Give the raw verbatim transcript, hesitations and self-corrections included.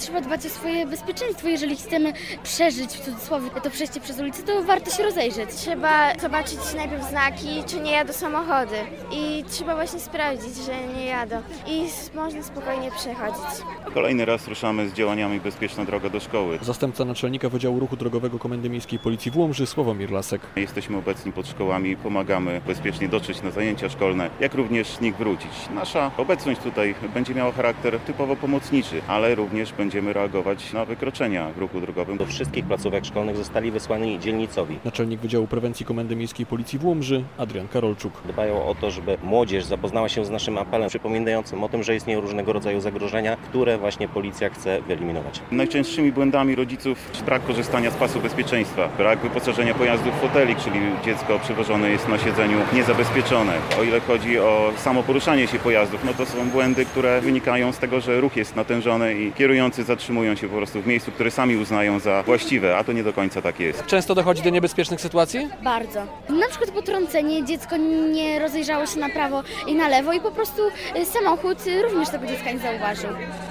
trzeba dbać o swoje bezpieczeństwo. Jeżeli chcemy przeżyć, w cudzysłowie, to przejście przez ulicę, to warto się rozejrzeć. Trzeba zobaczyć najpierw znaki, czy nie jadą samochody. I trzeba właśnie sprawdzić, że nie jadą. I można spokojnie przechodzić. Kolejny raz ruszamy z działaniami Bezpieczna droga do szkoły. Zastępca naczelnika Wydziału Ruchu Drogowego Komendy Miejskiej Policji w Łomży, Sławomir Lasek. Jesteśmy obecni pod szkołami, pomagamy bezpiecznie dotrzeć na zajęcia szkolne, jak również z nich wrócić. Nasza obecność tutaj będzie miała charakter typowo pomocniczy, ale również będziemy reagować na wykroczenia w ruchu drogowym. Do wszystkich placówek szkolnych zostali wysłani dzielnicowi. Naczelnik Wydziału Prewencji Komendy Miejskiej Policji w Łomży, Adrian Karolczuk. Dbają o to, żeby młodzież zapoznała się z naszym apelem przypominającym o tym, że istnieją różnego rodzaju zagrożenia, które właśnie policja chce wyeliminować. Najczęstszymi błędami rodziców jest brak korzystania z pasu bezpieczeństwa, brak wyposażenia pojazdów w fotelik, czyli dziecko przywożone jest na siedzeniu niezabezpieczone. O ile chodzi o samo poruszanie się pojazdów, no to są błędy, które wynikają z tego, że ruch jest natężony i kierujący zatrzymują się po prostu w miejscu, które sami uznają za właściwe, a to nie do końca tak jest. Często dochodzi do niebezpiecznych sytuacji? Bardzo. Na przykład potrącenie, dziecko nie rozejrzało się na prawo i na lewo i po prostu samochód również tego dziecka nie zauważył.